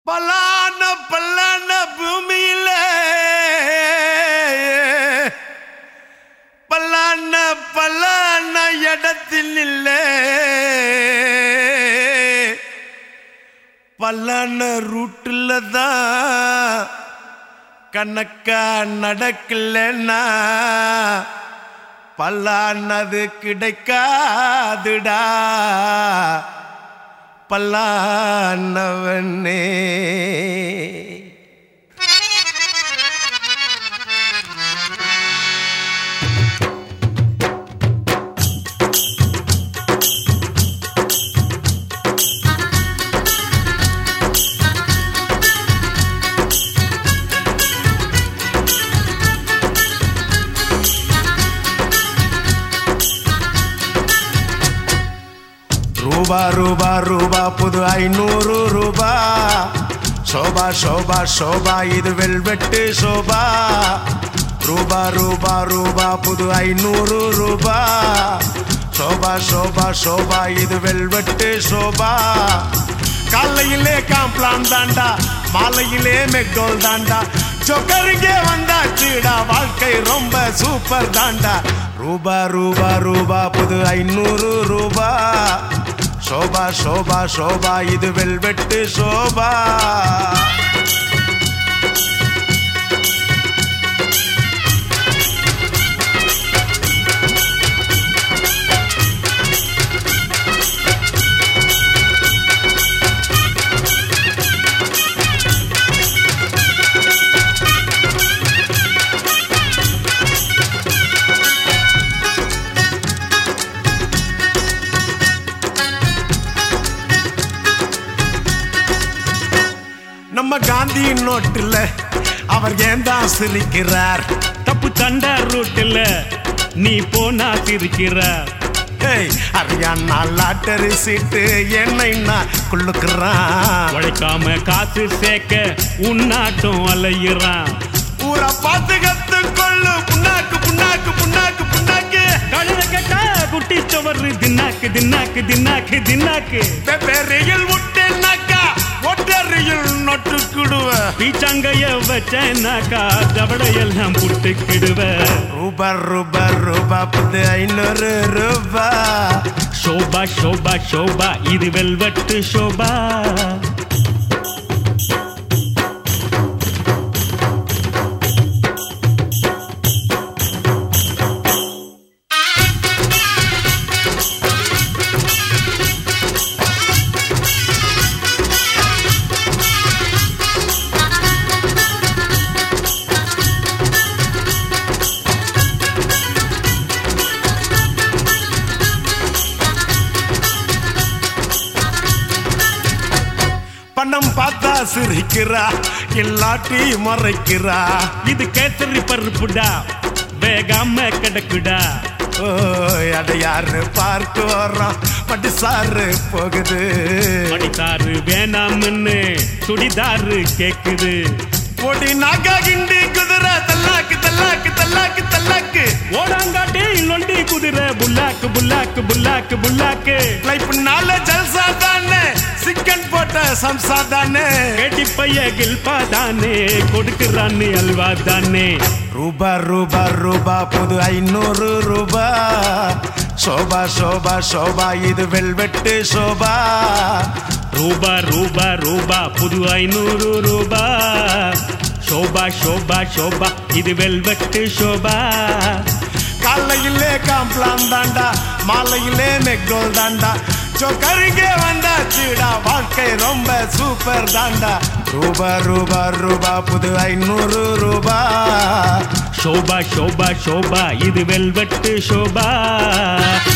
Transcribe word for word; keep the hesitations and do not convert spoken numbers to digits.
பலான பல்லான பூமியில பல்லான பல்லான இடத்தில் இல்ல பல்லான ரூட்டுல தான் கணக்கா நடக்கலன்னா பல்லானது கிடைக்காதுடா பல்லானவனே. ரூபா ரூபா ரூபா புது ஐநூறு ரூபா சோபா சோபா சோபா இது வெல்வெட்டு சோபா. ரூபா ரூபா ரூபா புது ஐநூறு ரூபா சோபா சோபா சோபா இது வெல்வெட்டு சோபா. காலையிலே காம்ப்ளான் தாண்டா மாலையிலே மெக்டோல் தாண்டா ஜோக்கருங்கே வந்தாச்சுடா வாழ்க்கை ரொம்ப சூப்பர் தாண்டா. ரூபா ரூபா ரூபா புது ஐநூறு ரூபா சோபா சோபா சோபா இது வெல்வெட்டு சோபா. நம்ம காந்தி நோட்டுல அவர் ஏன் தான் சிரிக்கிறார்? தப்பு தண்டா ரூட்டுல நீ போனா சிரிக்கிறார். ஹரியானா லாட்டரி சீட்டு என்னைன்னா குள்ளுக்குறான். உழைக்காம காசு சேர்க்க உன்னாட்டம் அலையிறான். ஊரை பார்த்து கத்து கொள்ளு புண்ணாக்கு புண்ணாக்கு புண்ணாக்கு புண்ணாக்கு. கழுத கட்டா குட்டி சவறு தின்னாக்கு தின்னாக்கு தின்னாக்கு தின்னாக்கு. வெப்பேரியில் விட்டேன்னாக்கா ஒட்டரியில் நொட்டுக்கிடுவ. பீச்சாங்கைய வச்சேன்னாக்கா தவடையெல்லாம் புட்டுக்கிடுவ. ரூபா ரூபா ரூபா புது ஐநூறு ரூபா சோபா சோபா சோபா இது வெல்வெட்டு சோபா. பணம் பார்த்தா சிரிக்கிறா இல்லாட்டி மறைக்கிறா. இது கேசரி பருப்புடா வேகாம கிடக்குடா. ஓ அட யாரு பார்க்க வர்றான் பட்டு சாரு போகுது. மடித்தாரு வேணாம்னு சுடிதாரு கேக்குது. பொடி நாகா கிண்டி குதிரை தல்லாக்கு தல்லாக்கு தல்லாக்கு தல்லாக்கு. ஓடாங்காட்டி நொண்டி குதிரை புல்லாக்கு புல்லாக்கு புல்லாக்கு புல்லாக்கு. லைஃப் நால ஜல்சா தானே சிக்கன் போட்ட சம்சா தானே. கேட்டி பைய கில்பா தானே கொடுக்குறான்னு அல்வா தானே. ரூபா ரூபா ரூபா புது ஐநூறு ரூபா சோபா சோபா சோபா இது வெல்வெட்டு சோபா. ரூபா ரூபா ரூபா புது ஐநூறு ரூபா சோபா சோபா சோபா இது வெல்வெட்டு சோபா. காலையிலே காம்ப்ளான் தாண்டா மாலையிலே மெக்டோல் தாண்டா ஜோக்கருங்கே வந்தாச்சுடா வாழ்க்கை ரொம்ப சூப்பர் தாண்டா. ரூபா ரூபா ரூபா புது ஐநூறு ரூபா சோபா சோபா சோபா இது வெல்வெட்டு சோபா.